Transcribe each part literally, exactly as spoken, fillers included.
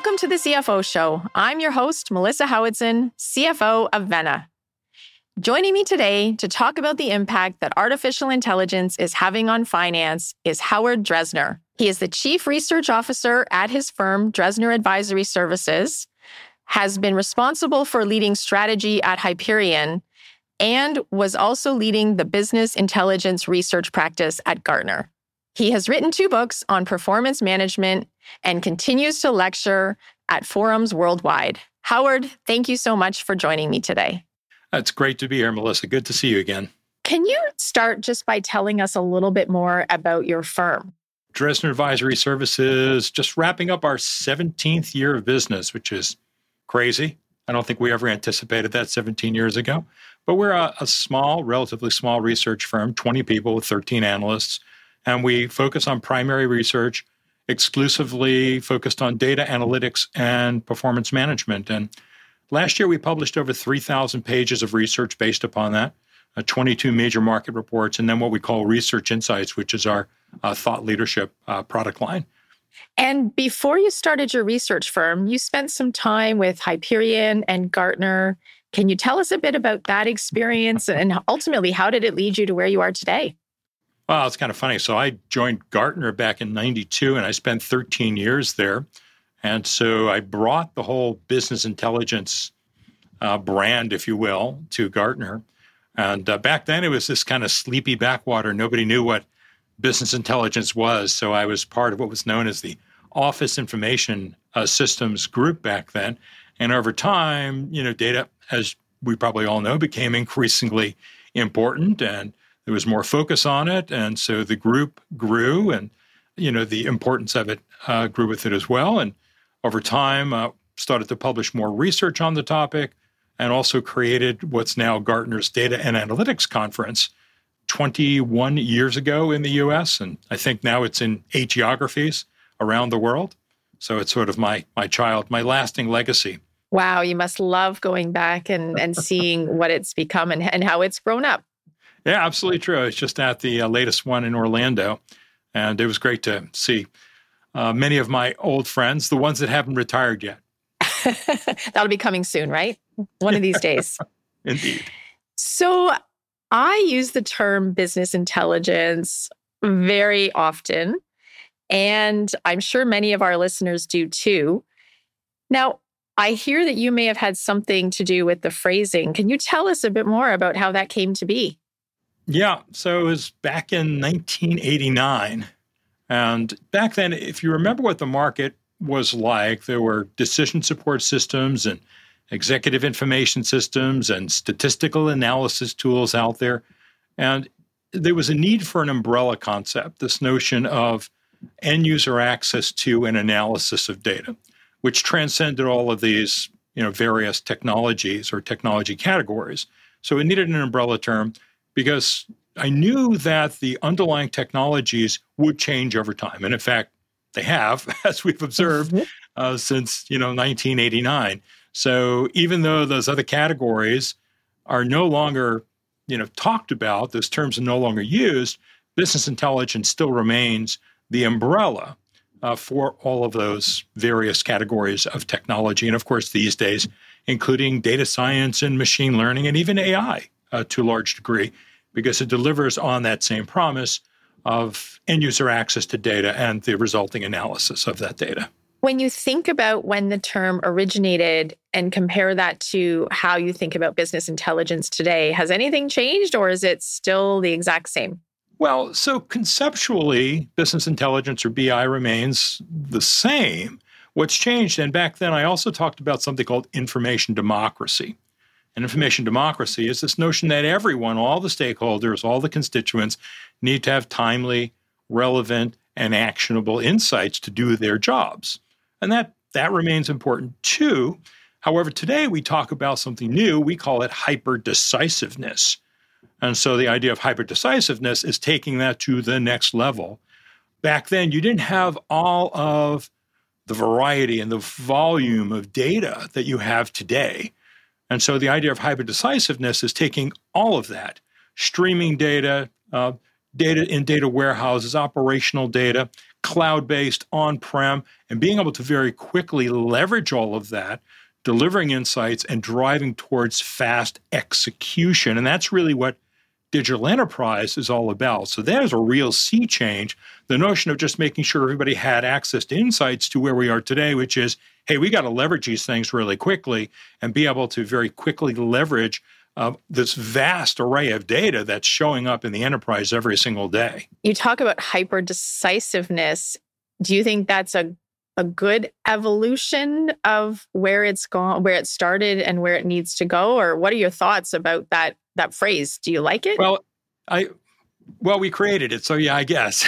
Welcome to the C F O Show. I'm your host, Melissa Howardson, C F O of Vena. Joining me today to talk about the impact that artificial intelligence is having on finance is Howard Dresner. He is the Chief Research Officer at his firm, Dresner Advisory Services, has been responsible for leading strategy at Hyperion, and was also leading the business intelligence research practice at Gartner. He has written two books on performance management and continues to lecture at forums worldwide. Howard, thank you so much for joining me today. It's great to be here, Melissa. Good to see you again. Can you start just by telling us a little bit more about your firm? Dresner Advisory Services, just wrapping up our seventeenth year of business, which is crazy. I don't think we ever anticipated that seventeen years ago. But we're a, a small, relatively small research firm, twenty people with thirteen analysts. And we focus on primary research, exclusively focused on data analytics and performance management. And last year, we published over three thousand pages of research based upon that, uh, twenty-two major market reports, and then what we call Research Insights, which is our uh, thought leadership uh, product line. And before you started your research firm, you spent some time with Hyperion and Gartner. Can you tell us a bit about that experience and ultimately, how did it lead you to where you are today? Well, it's kind of funny. So I joined Gartner back in ninety-two, and I spent thirteen years there. And so I brought the whole business intelligence uh, brand, if you will, to Gartner. And uh, back then, it was this kind of sleepy backwater. Nobody knew what business intelligence was. So I was part of what was known as the Office Information uh, Systems group back then. And over time, you know, data, as we probably all know, became increasingly important, and there was more focus on it. And so the group grew, and, you know, the importance of it uh, grew with it as well. And over time, uh, started to publish more research on the topic, and also created what's now Gartner's Data and Analytics Conference twenty-one years ago in the U S. And I think now it's in eight geographies around the world. So it's sort of my my child, my lasting legacy. Wow, you must love going back and, and seeing what it's become and, and how it's grown up. Yeah, absolutely true. I was just at the uh, latest one in Orlando, and it was great to see uh, many of my old friends, the ones that haven't retired yet. That'll be coming soon, right? One of these days. Indeed. So I use the term business intelligence very often, and I'm sure many of our listeners do too. Now, I hear that you may have had something to do with the phrasing. Can you tell us a bit more about how that came to be? Yeah, so it was back in nineteen eighty-nine. And back then, if you remember what the market was like, there were decision support systems and executive information systems and statistical analysis tools out there. And there was a need for an umbrella concept, this notion of end user access to an analysis of data, which transcended all of these, you know, various technologies or technology categories. So it needed an umbrella term, because I knew that the underlying technologies would change over time. And in fact, they have, as we've observed, uh, since, you know, nineteen eighty-nine. So even though those other categories are no longer, you know, talked about, those terms are no longer used, business intelligence still remains the umbrella uh, for all of those various categories of technology. And of course, these days, including data science and machine learning and even A I. Uh, to a large degree, because it delivers on that same promise of end-user access to data and the resulting analysis of that data. When you think about when the term originated and compare that to how you think about business intelligence today, has anything changed, or is it still the exact same? Well, so conceptually, business intelligence, or B I, remains the same. What's changed, and back then I also talked about something called information democracy. And information democracy is this notion that everyone, all the stakeholders, all the constituents, need to have timely, relevant, and actionable insights to do their jobs. And that, that remains important too. However, today we talk about something new. We call it hyper-decisiveness. And so the idea of hyper-decisiveness is taking that to the next level. Back then, you didn't have all of the variety and the volume of data that you have today. And so the idea of hyper-decisiveness is taking all of that, streaming data, uh, data in data warehouses, operational data, cloud-based, on-prem, and being able to very quickly leverage all of that, delivering insights and driving towards fast execution. And that's really what digital enterprise is all about. So there's a real sea change. The notion of just making sure everybody had access to insights to where we are today, which is, hey, we got to leverage these things really quickly and be able to very quickly leverage uh, this vast array of data that's showing up in the enterprise every single day. You talk about hyper decisiveness. Do you think that's a a good evolution of where it's gone, where it started and where it needs to go? Or what are your thoughts about that that phrase? Do you like it? Well, I well, we created it, so yeah, I guess.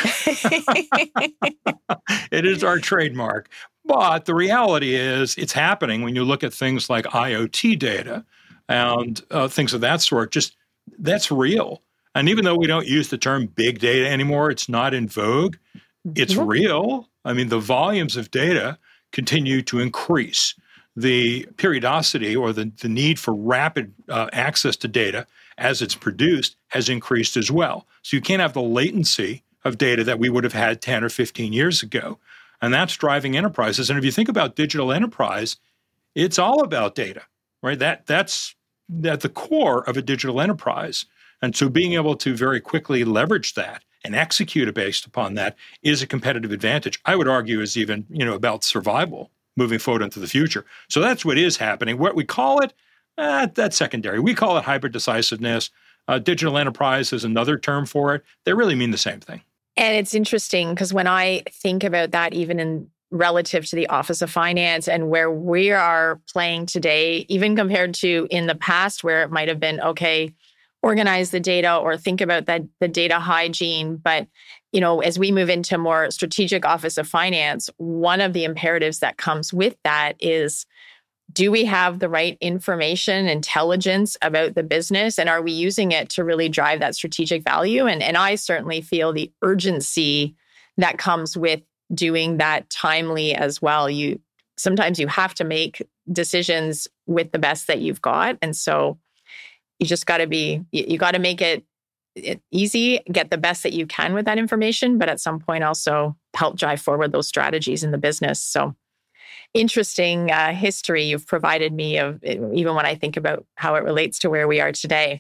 It is our trademark. But the reality is it's happening when you look at things like IoT data and uh, things of that sort. Just that's real. And even though we don't use the term big data anymore, it's not in vogue, it's mm-hmm. real. I mean, the volumes of data continue to increase. The periodicity or the, the need for rapid uh, access to data as it's produced has increased as well. So you can't have the latency of data that we would have had ten or fifteen years ago. And that's driving enterprises. And if you think about digital enterprise, it's all about data, right? That, that's at the core of a digital enterprise. And so being able to very quickly leverage that and execute it based upon that is a competitive advantage. I would argue is even, you know, about survival moving forward into the future. So that's what is happening. What we call it, eh, that's secondary. We call it hyper decisiveness. Uh, digital enterprise is another term for it. They really mean the same thing. And it's interesting because when I think about that, even in relative to the Office of Finance and where we are playing today, even compared to in the past where it might have been, okay, organize the data or think about that the data hygiene. But, you know, as we move into more strategic Office of Finance, one of the imperatives that comes with that is, do we have the right information, intelligence about the business? And are we using it to really drive that strategic value? And, and I certainly feel the urgency that comes with doing that timely as well. You sometimes you have to make decisions with the best that you've got. And so you just got to be, you, you got to make it, it easy, get the best that you can with that information, but at some point also help drive forward those strategies in the business. So interesting uh, history you've provided me of, even when I think about how it relates to where we are today.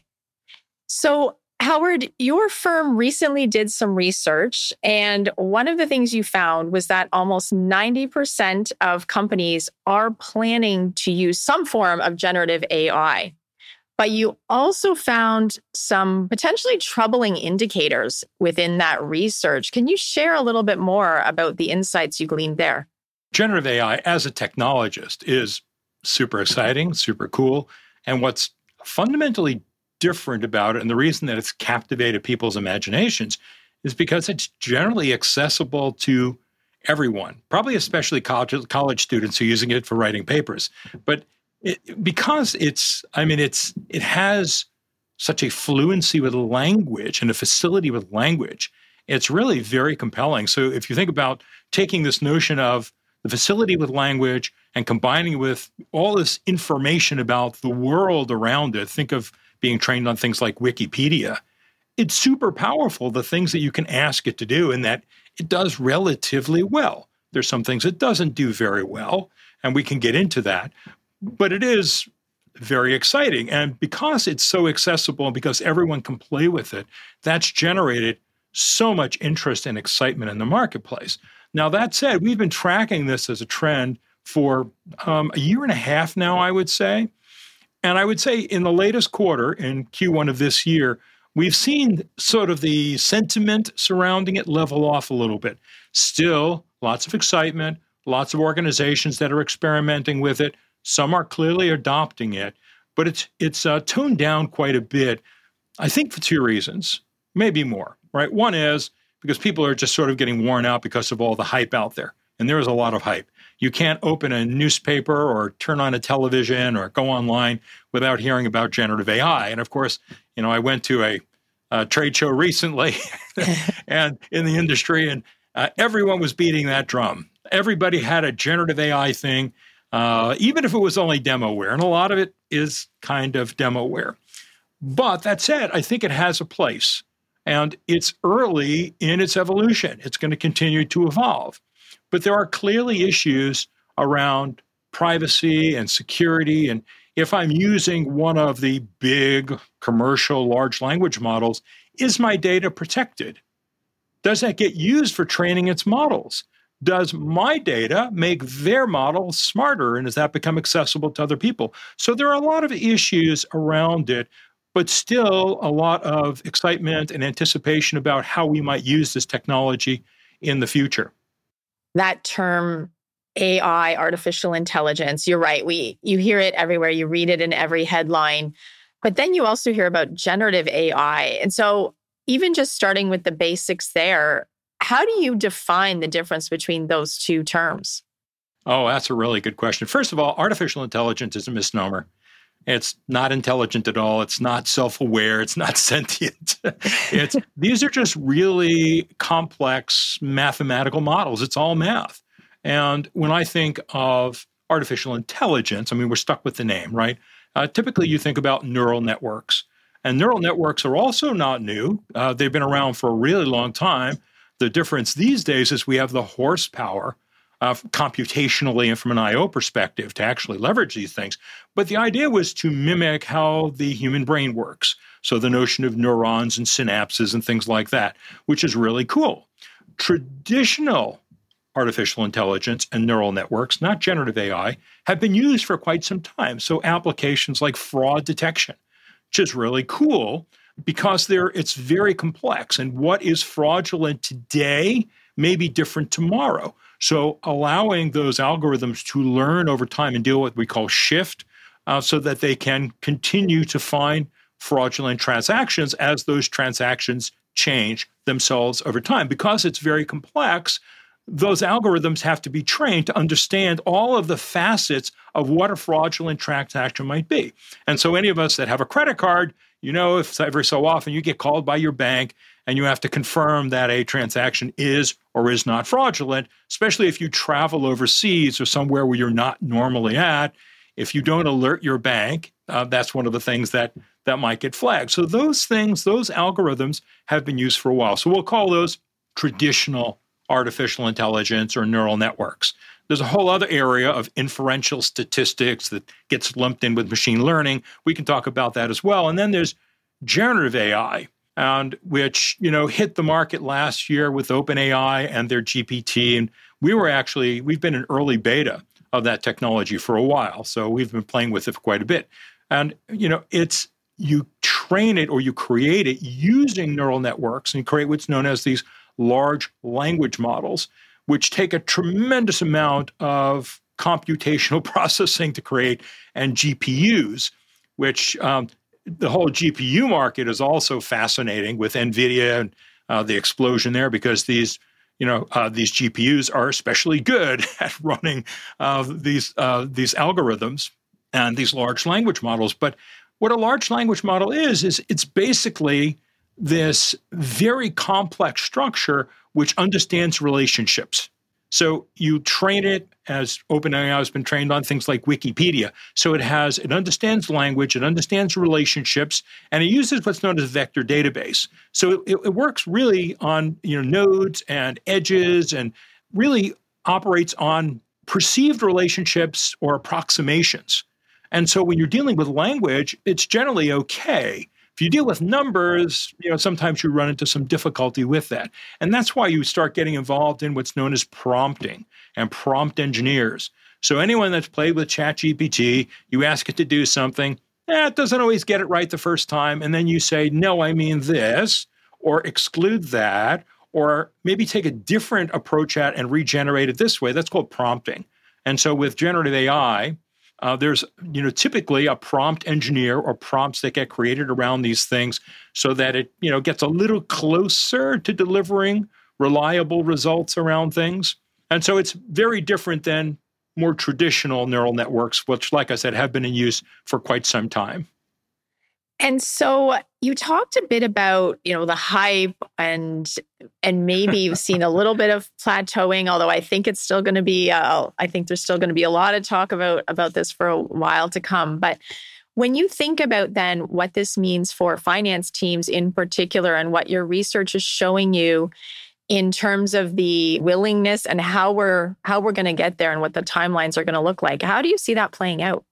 So Howard, your firm recently did some research, and one of the things you found was that almost ninety percent of companies are planning to use some form of generative A I. But you also found some potentially troubling indicators within that research. Can you share a little bit more about the insights you gleaned there? Generative A I as a technologist is super exciting, super cool. And what's fundamentally different about it, and the reason that it's captivated people's imaginations, is because it's generally accessible to everyone, probably especially college, college students who are using it for writing papers. But It, because it's, I mean, it's, it has such a fluency with language and a facility with language. It's really very compelling. So if you think about taking this notion of the facility with language and combining with all this information about the world around it, think of being trained on things like Wikipedia. It's super powerful, the things that you can ask it to do, and that it does relatively well. There's some things it doesn't do very well, and we can get into that. But it is very exciting. And because it's so accessible and because everyone can play with it, that's generated so much interest and excitement in the marketplace. Now, that said, we've been tracking this as a trend for um, a year and a half now, I would say. And I would say in the latest quarter, in Q one of this year, we've seen sort of the sentiment surrounding it level off a little bit. Still, lots of excitement, lots of organizations that are experimenting with it. Some are clearly adopting it, but it's it's uh, toned down quite a bit, I think for two reasons, maybe more, right? One is because people are just sort of getting worn out because of all the hype out there, and there is a lot of hype. You can't open a newspaper or turn on a television or go online without hearing about generative A I. And of course, you know, I went to a, a trade show recently and in the industry, and uh, everyone was beating that drum. Everybody had a generative A I thing. Uh, even if it was only demoware, and a lot of it is kind of demoware. But that said, I think it has a place. And it's early in its evolution. It's going to continue to evolve. But there are clearly issues around privacy and security. And if I'm using one of the big commercial large language models, is my data protected? Does that get used for training its models? Does my data make their models smarter? And does that become accessible to other people? So there are a lot of issues around it, but still a lot of excitement and anticipation about how we might use this technology in the future. That term A I, artificial intelligence, you're right. We you hear it everywhere. You read it in every headline. But then you also hear about generative A I. And so even just starting with the basics there, how do you define the difference between those two terms? Oh, that's a really good question. First of all, artificial intelligence is a misnomer. It's not intelligent at all. It's not self-aware. It's not sentient. It's these are just really complex mathematical models. It's all math. And when I think of artificial intelligence, I mean, we're stuck with the name, right? Uh, typically, you think about neural networks. And neural networks are also not new. Uh, they've been around for a really long time. The difference these days is we have the horsepower Uh, computationally and from an I O perspective to actually leverage these things. But the idea was to mimic how the human brain works. So the notion of neurons and synapses and things like that, which is really cool. Traditional artificial intelligence and neural networks, not generative A I, have been used for quite some time. So applications like fraud detection, which is really cool because they're, it's very complex. And what is fraudulent today may be different tomorrow. So allowing those algorithms to learn over time and deal with what we call shift uh, so that they can continue to find fraudulent transactions as those transactions change themselves over time. Because it's very complex, those algorithms have to be trained to understand all of the facets of what a fraudulent transaction might be. And so any of us that have a credit card, you know, if every so often you get called by your bank and you have to confirm that a transaction is or is not fraudulent, especially if you travel overseas or somewhere where you're not normally at. If you don't alert your bank, uh, that's one of the things that, that might get flagged. So those things, those algorithms have been used for a while. So we'll call those traditional artificial intelligence or neural networks. There's a whole other area of inferential statistics that gets lumped in with machine learning. We can talk about that as well. And then there's generative A I, and which, you know, hit the market last year with OpenAI and their G P T. And we were actually, we've been in early beta of that technology for a while. So we've been playing with it for quite a bit. And, you know, it's, you train it or you create it using neural networks and create what's known as these large language models, which take a tremendous amount of computational processing to create, and G P Us, which um, the whole G P U market is also fascinating with NVIDIA and uh, the explosion there, because these, you know, uh, these G P Us are especially good at running uh, these uh, these algorithms and these large language models. But what a large language model is, is it's basically this very complex structure which understands relationships. So you train it, as OpenAI has been trained on things like Wikipedia. So it has, it understands language, it understands relationships, and it uses what's known as a vector database. So it, it works really on, you know, nodes and edges, and really operates on perceived relationships or approximations. And so when you're dealing with language, it's generally okay. If you deal with numbers, you know, sometimes you run into some difficulty with that. And that's why you start getting involved in what's known as prompting and prompt engineers. So anyone that's played with ChatGPT, you ask it to do something, eh, it doesn't always get it right the first time. And then you say, no, I mean this, or exclude that, or maybe take a different approach at and regenerate it this way. That's called prompting. And so with generative A I, Uh, there's, you know, typically a prompt engineer or prompts that get created around these things so that it, you know, gets a little closer to delivering reliable results around things. And so it's very different than more traditional neural networks, which, like I said, have been in use for quite some time. And so you talked a bit about, you know, the hype and and maybe you've seen a little bit of plateauing, although I think it's still going to be, uh, I think there's still going to be a lot of talk about, about this for a while to come. But When you think about then what this means for finance teams in particular and what your research is showing you in terms of the willingness and how we're how we're going to get there and what the timelines are going to look like, how do you see that playing out?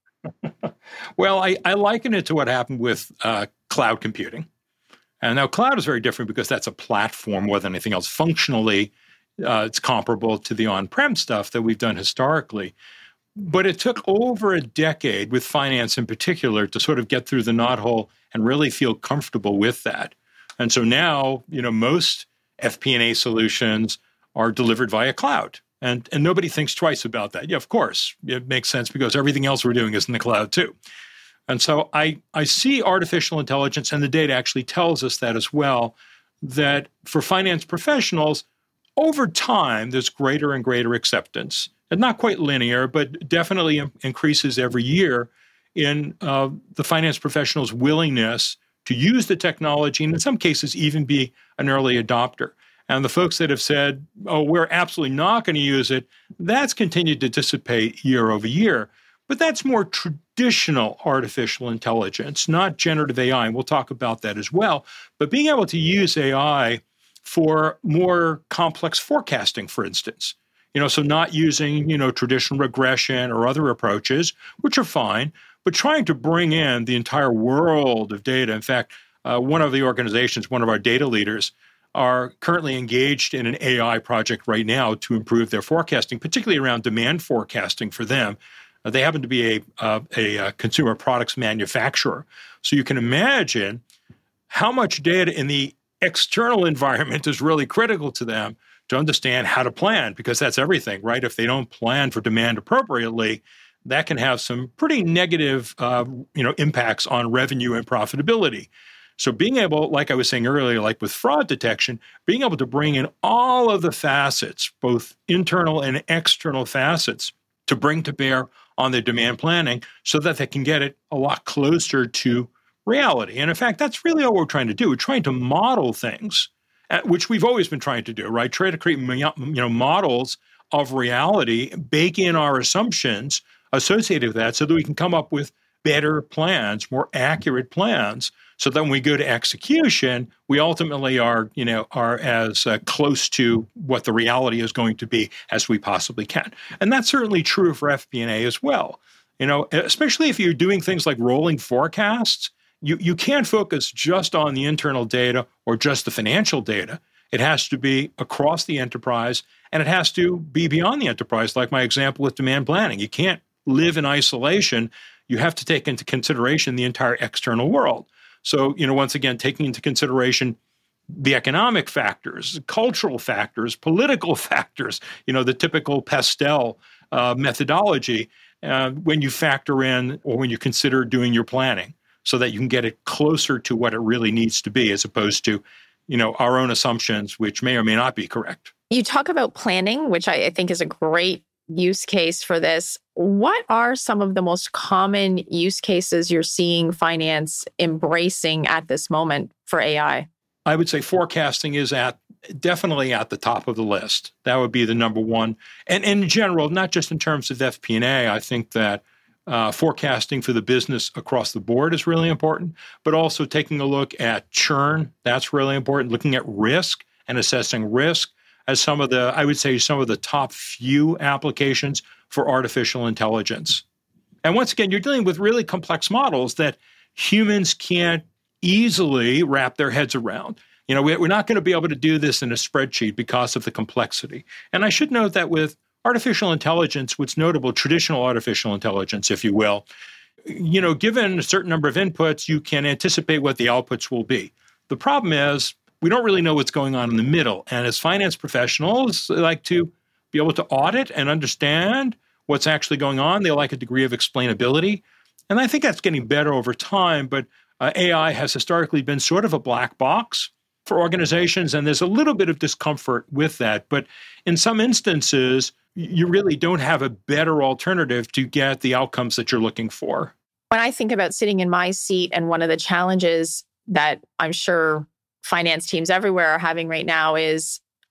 Well, I, I liken it to what happened with uh, cloud computing. And now cloud is very different because that's a platform more than anything else. Functionally, uh, it's comparable to the on-prem stuff that we've done historically. But it took over a decade with finance in particular to sort of get through the knothole and really feel comfortable with that. And so now, you know, most F P and A solutions are delivered via cloud. And, and nobody thinks twice about that. Yeah, of course, it makes sense because everything else we're doing is in the cloud too. And so I, I see artificial intelligence, and the data actually tells us that as well, that for finance professionals, over time, there's greater and greater acceptance. And not quite linear, but definitely increases every year in uh, the finance professional's willingness to use the technology and in some cases even be an early adopter. And the folks that have said, oh, we're absolutely not going to use it, that's continued to dissipate year over year. But that's more traditional artificial intelligence, not generative A I. And we'll talk about that as well. But being able to use A I for more complex forecasting, for instance. You know, so not using, you know, traditional regression or other approaches, which are fine, but trying to bring in the entire world of data. In fact, uh, one of the organizations, one of our data leaders, are currently engaged in an A I project right now to improve their forecasting, particularly around demand forecasting for them. Uh, they happen to be a, uh, a, a consumer products manufacturer. So you can imagine how much data in the external environment is really critical to them to understand how to plan, because that's everything, right? If they don't plan for demand appropriately, that can have some pretty negative, uh, you know, impacts on revenue and profitability. So being able, like I was saying earlier, like with fraud detection, being able to bring in all of the facets, both internal and external facets, to bring to bear on their demand planning so that they can get it a lot closer to reality. And in fact, that's really all we're trying to do. We're trying to model things, which we've always been trying to do, right? Try to create, you know, models of reality, bake in our assumptions associated with that so that we can come up with better plans, more accurate plans, so that when we go to execution, we ultimately are, you know, are as uh, close to what the reality is going to be as we possibly can. And that's certainly true for F P and A as well. You know, especially if you're doing things like rolling forecasts, You, you can't focus just on the internal data or just the financial data. It has to be across the enterprise, and it has to be beyond the enterprise, like my example with demand planning. You can't live in isolation. You have to take into consideration the entire external world. So, you know, once again, taking into consideration the economic factors, cultural factors, political factors, you know, the typical pastel uh, methodology uh, when you factor in or when you consider doing your planning, so that you can get it closer to what it really needs to be, as opposed to, you know, our own assumptions, which may or may not be correct. You talk about planning, which I, I think is a great use case for this. What are some of the most common use cases you're seeing finance embracing at this moment for A I? I would say forecasting is at definitely at the top of the list. That would be the number one. And, and in general, not just in terms of F P and A, I think that Uh, forecasting for the business across the board is really important, but also taking a look at churn. That's really important. Looking at risk and assessing risk as some of the, I would say, some of the top few applications for artificial intelligence. And once again, you're dealing with really complex models that humans can't easily wrap their heads around. You know, we're not going to be able to do this in a spreadsheet because of the complexity. And I should note that with artificial intelligence, what's notable, traditional artificial intelligence, if you will, you know, given a certain number of inputs, you can anticipate what the outputs will be. The problem is we don't really know what's going on in the middle. And as finance professionals, they like to be able to audit and understand what's actually going on. They like a degree of explainability. And I think that's getting better over time. But uh, A I has historically been sort of a black box for organizations, and there's a little bit of discomfort with that. But in some instances, you really don't have a better alternative to get the outcomes that you're looking for. When I think about sitting in my seat, and one of the challenges that I'm sure finance teams everywhere are having right now is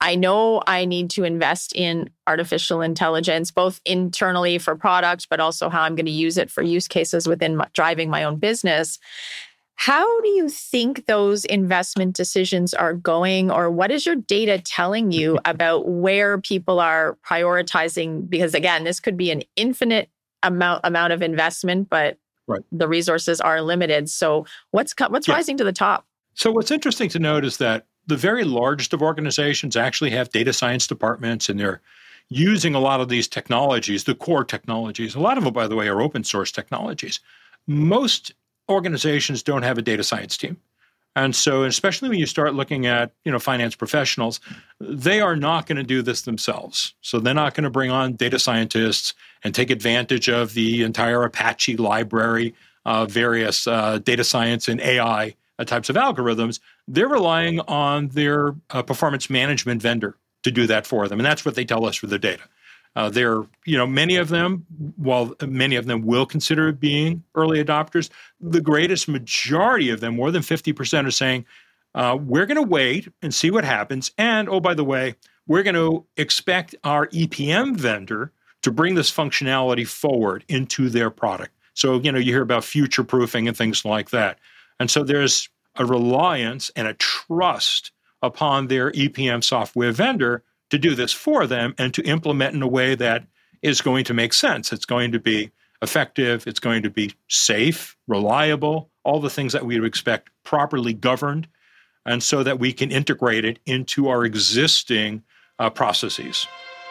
I know I need to invest in artificial intelligence, both internally for product, but also how I'm going to use it for use cases within my, driving my own business. How do you think those investment decisions are going, or what is your data telling you about where people are prioritizing? Because again, this could be an infinite amount amount of investment, but right. the resources are limited. So what's what's yeah. rising to the top? So what's interesting to note is that the very largest of organizations actually have data science departments, and they're using a lot of these technologies, the core technologies. A lot of them, by the way, are open source technologies. Most organizations don't have a data science team. And so, especially when you start looking at, you know, finance professionals, they are not going to do this themselves. So they're not going to bring on data scientists and take advantage of the entire Apache library of various uh, data science and A I uh, types of algorithms. They're relying on their uh, performance management vendor to do that for them. And that's what they tell us for their data. Uh, they're, you know, many of them, while many of them will consider being early adopters, the greatest majority of them, more than fifty percent, are saying, uh, we're going to wait and see what happens. And, oh, by the way, we're going to expect our E P M vendor to bring this functionality forward into their product. So, you know, you hear about future proofing and things like that. And so there's a reliance and a trust upon their E P M software vendor to do this for them and to implement in a way that is going to make sense. It's going to be effective. It's going to be safe, reliable, all the things that we would expect, properly governed, and so that we can integrate it into our existing uh, processes.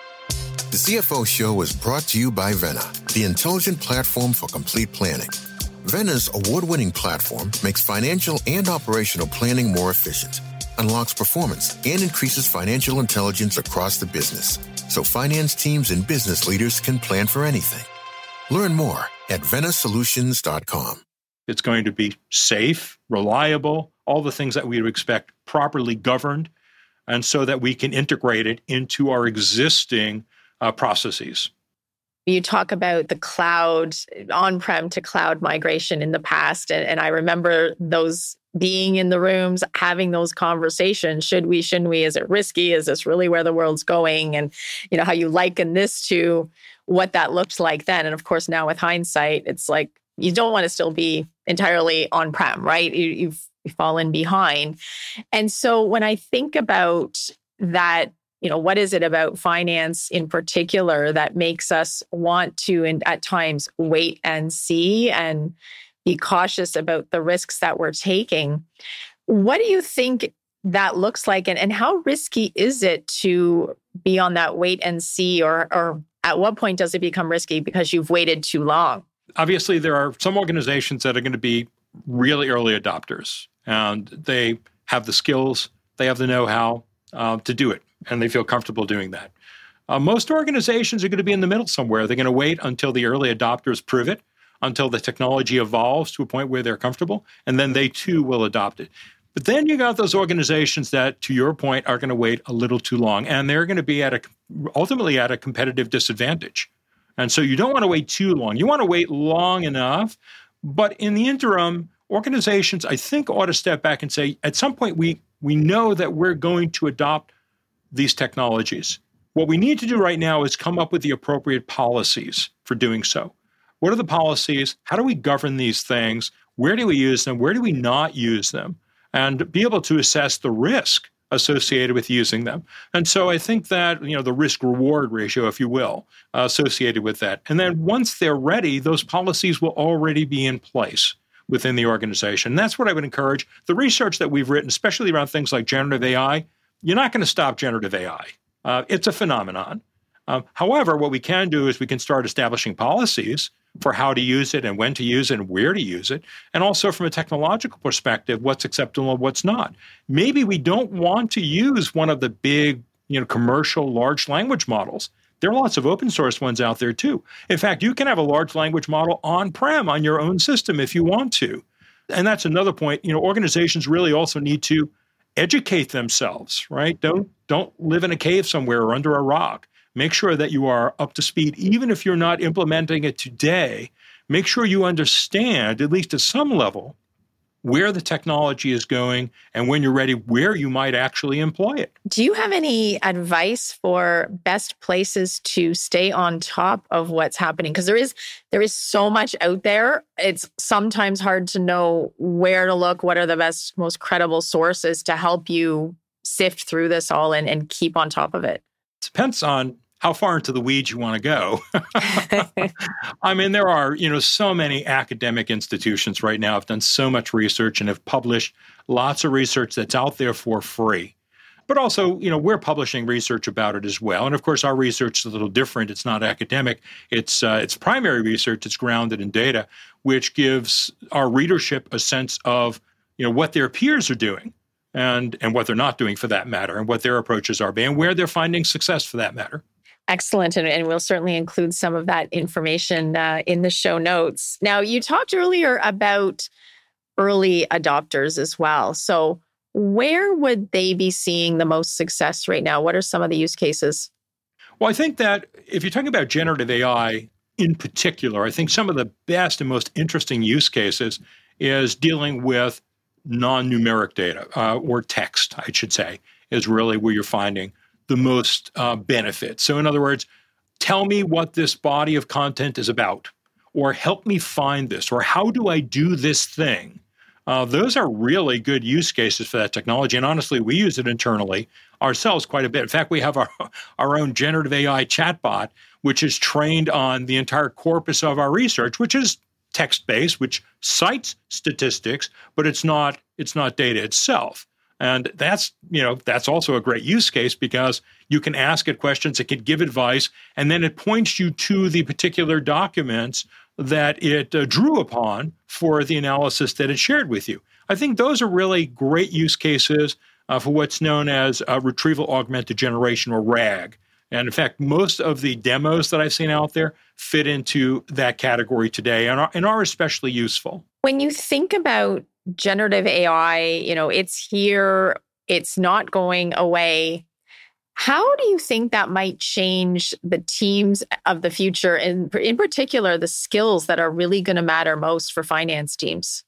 The C F O Show is brought to you by Vena, the intelligent platform for complete planning. Vena's award-winning platform makes financial and operational planning more efficient, unlocks performance, and increases financial intelligence across the business, so finance teams and business leaders can plan for anything. Learn more at vena solutions dot com. It's going to be safe, reliable, all the things that we would expect, properly governed, and so that we can integrate it into our existing uh, processes. You talk about the cloud, on-prem to cloud migration in the past, and, and I remember those being in the rooms, having those conversations. Should we, shouldn't we? Is it risky? Is this really where the world's going? And, you know, how you liken this to what that looked like then. And of course, now with hindsight, it's like, you don't want to still be entirely on-prem, right? You, you've, you've fallen behind. And so when I think about that, you know, what is it about finance in particular that makes us want to, and at times, wait and see and be cautious about the risks that we're taking? What do you think that looks like? And, and how risky is it to be on that wait and see? Or, or at what point does it become risky because you've waited too long? Obviously, there are some organizations that are going to be really early adopters, and they have the skills, they have the know-how uh, to do it, and they feel comfortable doing that. Uh, most organizations are going to be in the middle somewhere. They're going to wait until the early adopters prove it, until the technology evolves to a point where they're comfortable, and then they too will adopt it. But then you got those organizations that, to your point, are going to wait a little too long, and they're going to be at a ultimately at a competitive disadvantage. And so you don't want to wait too long. You want to wait long enough, but in the interim, organizations, I think, ought to step back and say, at some point, we we know that we're going to adopt these technologies. What we need to do right now is come up with the appropriate policies for doing so. What are the policies? How do we govern these things? Where do we use them? Where do we not use them? And be able to assess the risk associated with using them. And so I think that, you know, the risk-reward ratio, if you will, uh, associated with that. And then once they're ready, those policies will already be in place within the organization. And that's what I would encourage. The research that we've written, especially around things like generative A I, you're not going to stop generative A I. Uh, it's a phenomenon. Um, however, what we can do is we can start establishing policies for how to use it and when to use it and where to use it. And also from a technological perspective, what's acceptable and what's not. Maybe we don't want to use one of the big, you know, commercial large language models. There are lots of open source ones out there too. In fact, you can have a large language model on-prem on your own system if you want to. And that's another point. You know, organizations really also need to educate themselves, right? Don't, don't live in a cave somewhere or under a rock. Make sure that you are up to speed, even if you're not implementing it today. Make sure you understand, at least at some level, where the technology is going, and when you're ready, where you might actually employ it. Do you have any advice for best places to stay on top of what's happening? Because there is there is so much out there. It's sometimes hard to know where to look, what are the best, most credible sources to help you sift through this all and, and keep on top of it. It depends on how far into the weeds you want to go. I mean, there are, you know, so many academic institutions right now have done so much research and have published lots of research that's out there for free. But also, you know, we're publishing research about it as well. And of course, our research is a little different. It's not academic. It's uh, it's primary research. It's grounded in data, which gives our readership a sense of, you know, what their peers are doing and, and what they're not doing for that matter, and what their approaches are, and where they're finding success for that matter. Excellent. And, and we'll certainly include some of that information uh, in the show notes. Now, you talked earlier about early adopters as well. So where would they be seeing the most success right now? What are some of the use cases? Well, I think that if you're talking about generative A I in particular, I think some of the best and most interesting use cases is dealing with non-numeric data, uh, or text, I should say, is really where you're finding the most uh, benefit. So in other words, tell me what this body of content is about, or help me find this, or how do I do this thing? Uh, those are really good use cases for that technology. And honestly, we use it internally ourselves quite a bit. In fact, we have our, our own generative A I chatbot, which is trained on the entire corpus of our research, which is text-based, which cites statistics, but it's not it's not data itself. And that's, you know, that's also a great use case because you can ask it questions, it can give advice, and then it points you to the particular documents that it uh, drew upon for the analysis that it shared with you. I think those are really great use cases uh, for what's known as uh, retrieval augmented generation, or RAG. And in fact, most of the demos that I've seen out there fit into that category today and are, and are especially useful. When you think about generative A I, you know, it's here, it's not going away. How do you think that might change the teams of the future, and in particular, the skills that are really going to matter most for finance teams?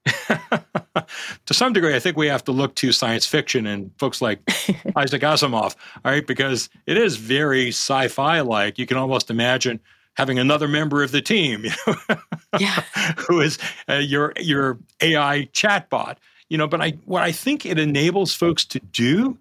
To some degree, I think we have to look to science fiction and folks like Isaac Asimov, all right, because it is very sci-fi-like. You can almost imagine having another member of the team, you know, yeah. who is uh, your your A I chatbot. You know, but I what I think it enables folks to do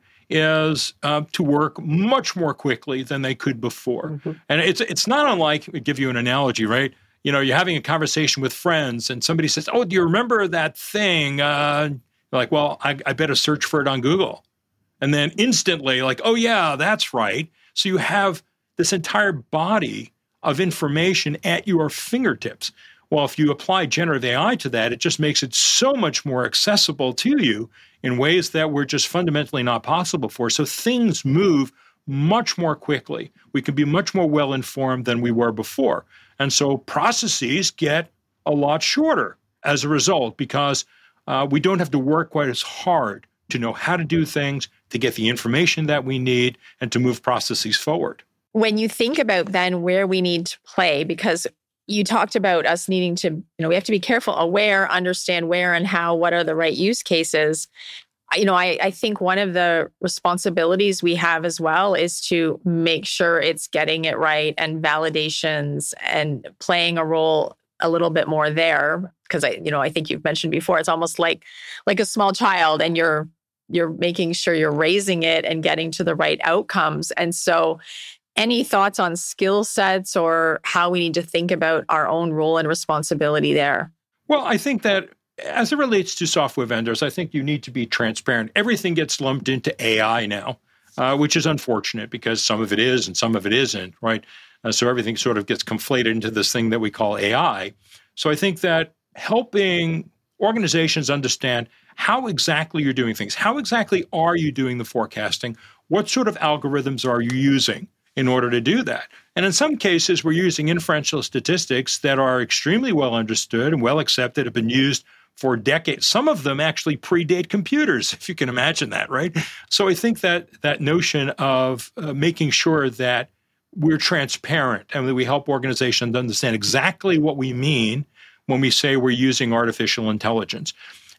is uh, to work much more quickly than they could before. Mm-hmm. And it's it's not unlike, I'll give you an analogy, right? You know, you're having a conversation with friends and somebody says, oh, do you remember that thing? Uh, you're like, well, I, I better search for it on Google. And then instantly, like, oh, yeah, that's right. So you have this entire body of information at your fingertips. Well, if you apply generative A I to that, it just makes it so much more accessible to you in ways that were just fundamentally not possible before. So things move much more quickly. We can be much more well-informed than we were before. And so processes get a lot shorter as a result because uh, we don't have to work quite as hard to know how to do things, to get the information that we need, and to move processes forward. When you think about then where we need to play, because you talked about us needing to, you know, we have to be careful, aware, understand where and how, what are the right use cases. You know, I, I think one of the responsibilities we have as well is to make sure it's getting it right, and validations and playing a role a little bit more there. Because I, you know, I think you've mentioned before, it's almost like like a small child, and you're you're making sure you're raising it and getting to the right outcomes. And so, any thoughts on skill sets or how we need to think about our own role and responsibility there? Well, I think that as it relates to software vendors, I think you need to be transparent. Everything gets lumped into A I now, uh, which is unfortunate because some of it is and some of it isn't, right? Uh, so everything sort of gets conflated into this thing that we call A I. So I think that helping organizations understand how exactly you're doing things, how exactly are you doing the forecasting, what sort of algorithms are you using in order to do that? And in some cases, we're using inferential statistics that are extremely well understood and well accepted, have been used for decades. Some of them actually predate computers, if you can imagine that, right? So I think that that notion of uh, making sure that we're transparent and that we help organizations understand exactly what we mean when we say we're using artificial intelligence.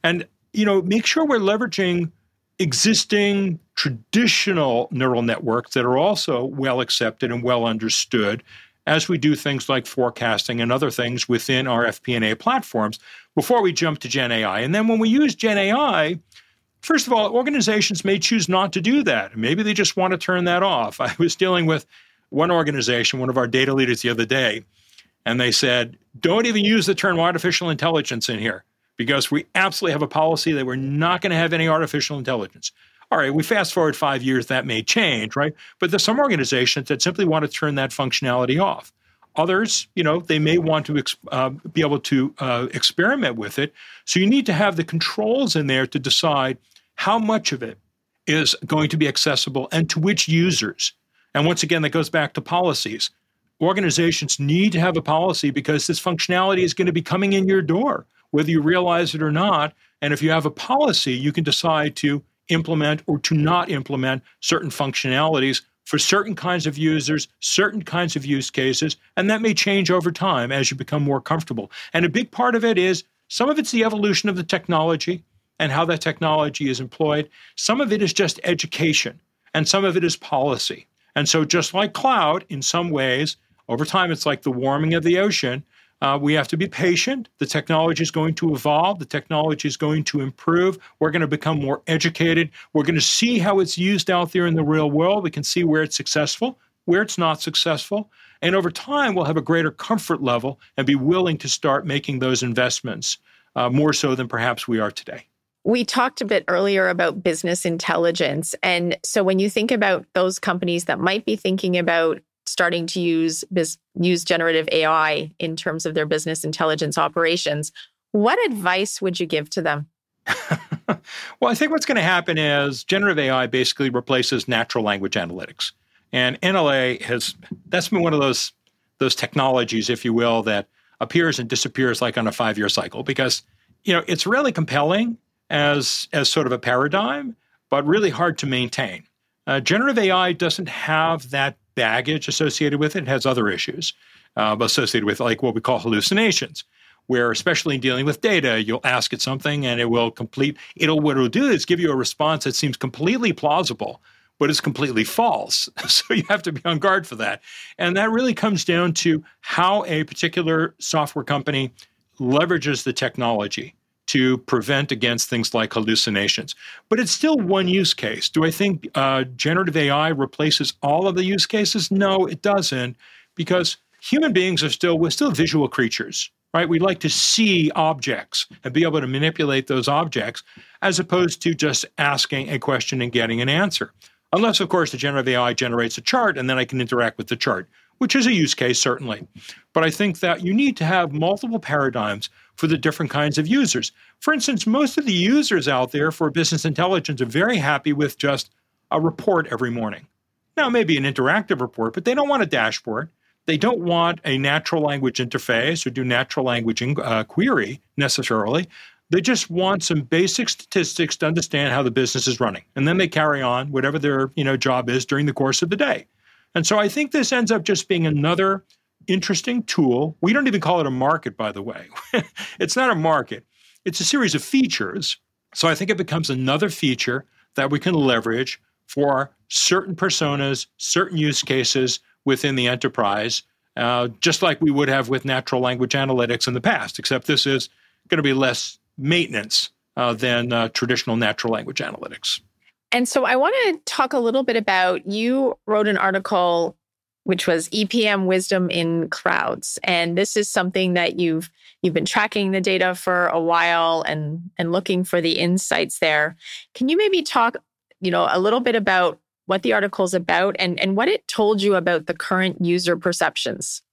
And, you know, make sure we're leveraging existing traditional neural networks that are also well accepted and well understood as we do things like forecasting and other things within our F P and A platforms before we jump to Gen A I. And then when we use Gen A I, first of all, organizations may choose not to do that. Maybe they just want to turn that off. I was dealing with one organization, one of our data leaders the other day, and they said, don't even use the term artificial intelligence in here because we absolutely have a policy that we're not going to have any artificial intelligence. All right, we fast forward five years, that may change, right? But there's some organizations that simply want to turn that functionality off. Others, you know, they may want to uh, be able to uh, experiment with it. So you need to have the controls in there to decide how much of it is going to be accessible and to which users. And once again, that goes back to policies. Organizations need to have a policy because this functionality is going to be coming in your door, whether you realize it or not. And if you have a policy, you can decide to implement or to not implement certain functionalities for certain kinds of users, certain kinds of use cases, and that may change over time as you become more comfortable. And a big part of it is some of it's the evolution of the technology and how that technology is employed. Some of it is just education, and some of it is policy. And so just like cloud, in some ways, over time, it's like the warming of the ocean. Uh, we have to be patient. The technology is going to evolve. The technology is going to improve. We're going to become more educated. We're going to see how it's used out there in the real world. We can see where it's successful, where it's not successful. And over time, we'll have a greater comfort level and be willing to start making those investments uh, more so than perhaps we are today. We talked a bit earlier about business intelligence. And so when you think about those companies that might be thinking about starting to use bis- use generative A I in terms of their business intelligence operations, what advice would you give to them? Well, I think what's going to happen is generative A I basically replaces natural language analytics. And N L A has, that's been one of those, those technologies, if you will, that appears and disappears like on a five-year cycle because, you know, it's really compelling as, as sort of a paradigm, but really hard to maintain. Uh, generative A I doesn't have that baggage associated with it. It has other issues uh, associated with like what we call hallucinations, where especially in dealing with data, you'll ask it something and it will complete, it'll, what it'll do is give you a response that seems completely plausible, but it's completely false. So you have to be on guard for that. And that really comes down to how a particular software company leverages the technology to prevent against things like hallucinations. But it's still one use case. Do I think uh, generative A I replaces all of the use cases? No, it doesn't, because human beings are still, we're still visual creatures, right? We like to see objects and be able to manipulate those objects as opposed to just asking a question and getting an answer. Unless, of course, the generative A I generates a chart and then I can interact with the chart, which is a use case, certainly. But I think that you need to have multiple paradigms for the different kinds of users. For instance, most of the users out there for business intelligence are very happy with just a report every morning. Now, maybe an interactive report, but they don't want a dashboard. They don't want a natural language interface or do natural language uh, query necessarily. They just want some basic statistics to understand how the business is running. And then they carry on whatever their you know, job is during the course of the day. And so I think this ends up just being another interesting tool. We don't even call it a market, by the way. It's not a market. It's a series of features. So I think it becomes another feature that we can leverage for certain personas, certain use cases within the enterprise, uh, just like we would have with natural language analytics in the past, except this is going to be less maintenance uh, than uh, traditional natural language analytics. And so I want to talk a little bit about, you wrote an article which was E P M wisdom in crowds. And this is something that you've you've been tracking the data for a while and, and looking for the insights there. Can you maybe talk, you know, a little bit about what the article's about and, and what it told you about the current user perceptions?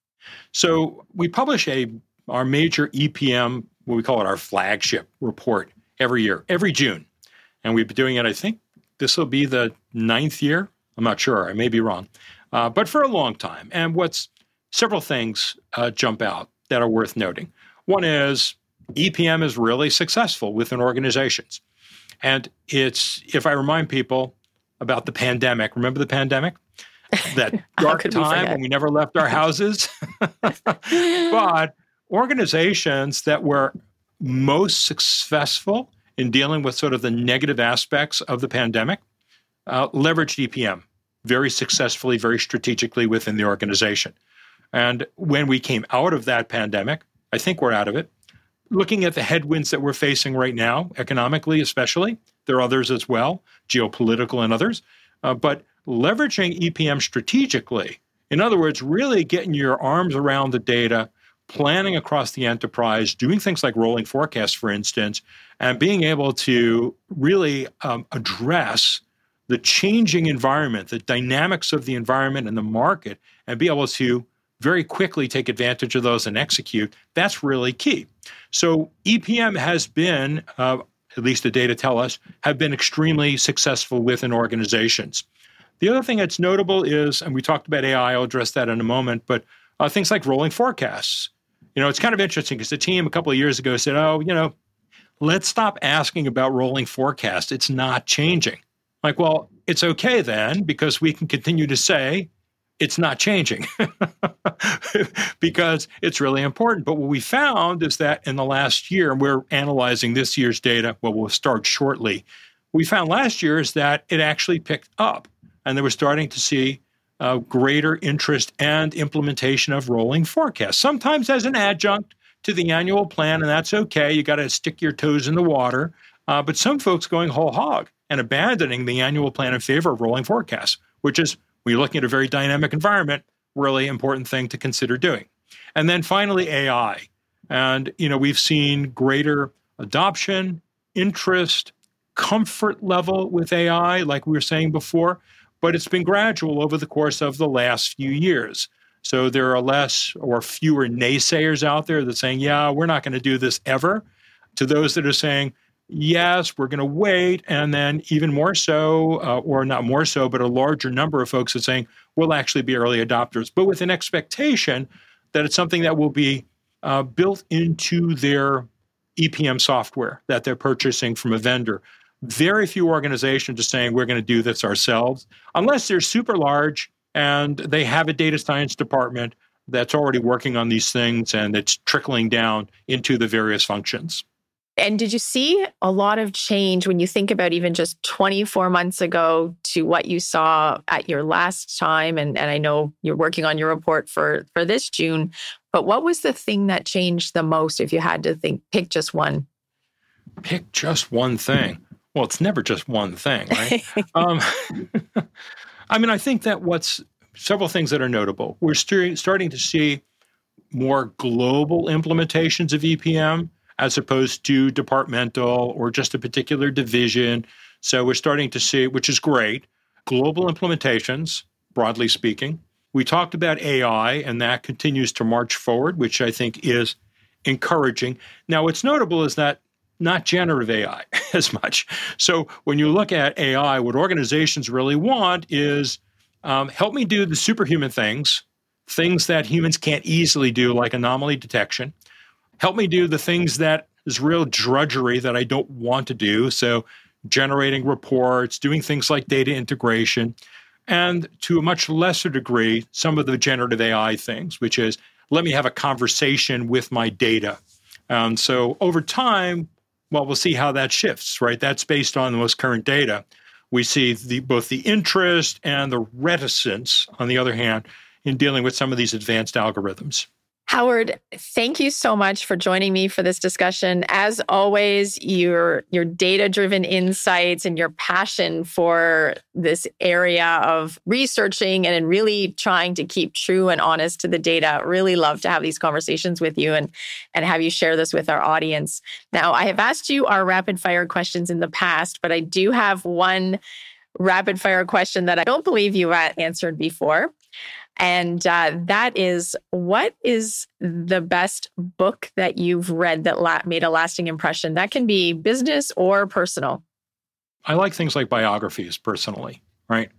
So we publish a our major E P M, what we call it our flagship report every year, every June. And we've been doing it, I think this will be the ninth year. I'm not sure. I may be wrong. Uh, but for a long time. And what's several things uh, jump out that are worth noting. One is E P M is really successful within organizations. And it's, if I remind people about the pandemic, remember the pandemic? That dark time we when we never left our houses. But organizations that were most successful in dealing with sort of the negative aspects of the pandemic, uh, leveraged E P M very successfully, very strategically within the organization. And when we came out of that pandemic, I think we're out of it. Looking at the headwinds that we're facing right now, economically especially, there are others as well, geopolitical and others, uh, but leveraging E P M strategically, in other words, really getting your arms around the data, planning across the enterprise, doing things like rolling forecasts, for instance, and being able to really um, address the changing environment, the dynamics of the environment and the market, and be able to very quickly take advantage of those and execute, that's really key. So E P M has been, uh, at least the data tell us, have been extremely successful within organizations. The other thing that's notable is, and we talked about A I, I'll address that in a moment, but uh, things like rolling forecasts. You know, it's kind of interesting because the team a couple of years ago said, oh, you know, let's stop asking about rolling forecasts. It's not changing. Like, well, it's okay then, because we can continue to say it's not changing because it's really important. But what we found is that in the last year, and we're analyzing this year's data, well, we'll start shortly. We found last year is that it actually picked up, and they were starting to see uh, greater interest and implementation of rolling forecasts, sometimes as an adjunct to the annual plan, and that's okay. You got to stick your toes in the water. Uh, but some folks going whole hog and abandoning the annual plan in favor of rolling forecasts, which is, when you're looking at a very dynamic environment, really important thing to consider doing. And then finally, A I. And, you know, we've seen greater adoption, interest, comfort level with A I, like we were saying before, but it's been gradual over the course of the last few years. So there are less or fewer naysayers out there that saying, yeah, we're not going to do this ever, to those that are saying, yes, we're going to wait, and then even more so, uh, or not more so, but a larger number of folks are saying we'll actually be early adopters, but with an expectation that it's something that will be uh, built into their E P M software that they're purchasing from a vendor. Very few organizations are saying we're going to do this ourselves, unless they're super large and they have a data science department that's already working on these things and it's trickling down into the various functions. And did you see a lot of change when you think about even just twenty-four months ago to what you saw at your last time? And, and I know you're working on your report for, for this June, but what was the thing that changed the most if you had to think, pick just one? Pick just one thing. Well, it's never just one thing, right? um, I mean, I think that what's several things that are notable. We're st- starting to see more global implementations of E P M, as opposed to departmental or just a particular division. So we're starting to see, which is great, global implementations, broadly speaking. We talked about A I, and that continues to march forward, which I think is encouraging. Now, what's notable is that not generative A I as much. So when you look at A I, what organizations really want is um, help me do the superhuman things, things that humans can't easily do, like anomaly detection. Help me do the things that is real drudgery that I don't want to do. So generating reports, doing things like data integration, and to a much lesser degree, some of the generative A I things, which is let me have a conversation with my data. Um, so over time, well, we'll see how that shifts, right? That's based on the most current data. We see the, both the interest and the reticence, on the other hand, in dealing with some of these advanced algorithms. Howard, thank you so much for joining me for this discussion. As always, your, your data-driven insights and your passion for this area of researching and really trying to keep true and honest to the data. Really love to have these conversations with you and, and have you share this with our audience. Now, I have asked you our rapid-fire questions in the past, but I do have one rapid-fire question that I don't believe you answered before. And uh, that is, what is the best book that you've read that la- made a lasting impression? That can be business or personal. I like things like biographies personally, right?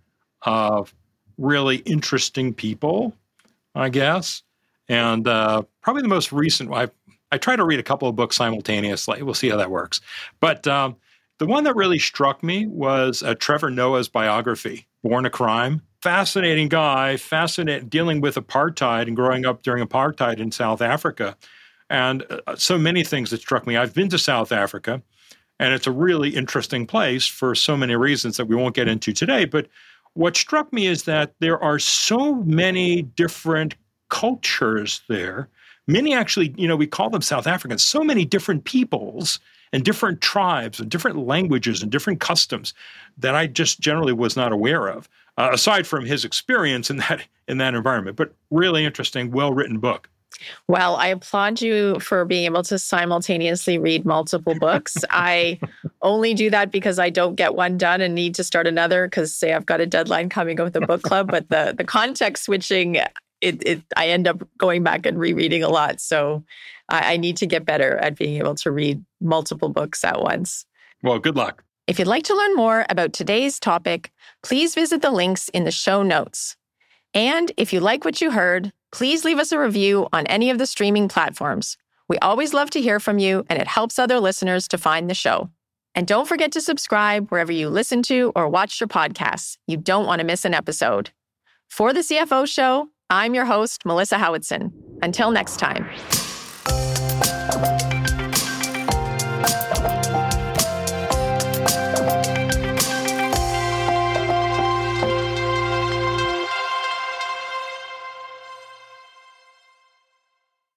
Of really interesting people, I guess. And uh, probably the most recent, I, I try to read a couple of books simultaneously. We'll see how that works. But um, the one that really struck me was uh, Trevor Noah's biography, Born a Crime. Fascinating guy, fascinating, dealing with apartheid and growing up during apartheid in South Africa. And uh, so many things that struck me. I've been to South Africa, And it's a really interesting place for so many reasons that we won't get into today. But what struck me is that there are so many different cultures there. Many actually, you know, we call them South Africans, so many different peoples and different tribes and different languages and different customs that I just generally was not aware of, uh, aside from his experience in that in that environment. But really interesting, well-written book. Well, I applaud you for being able to simultaneously read multiple books. I only do that because I don't get one done and need to start another because, say, I've got a deadline coming up with the book club. But the the context switching, it, it I end up going back and rereading a lot. So I, I need to get better at being able to read multiple books at once. Well, good luck. If you'd like to learn more about today's topic, please visit the links in the show notes. And if you like what you heard, please leave us a review on any of the streaming platforms. We always love to hear from you, and it helps other listeners to find the show. And don't forget to subscribe wherever you listen to or watch your podcasts. You don't want to miss an episode. For the C F O Show, I'm your host, Melissa Howatson. Until next time.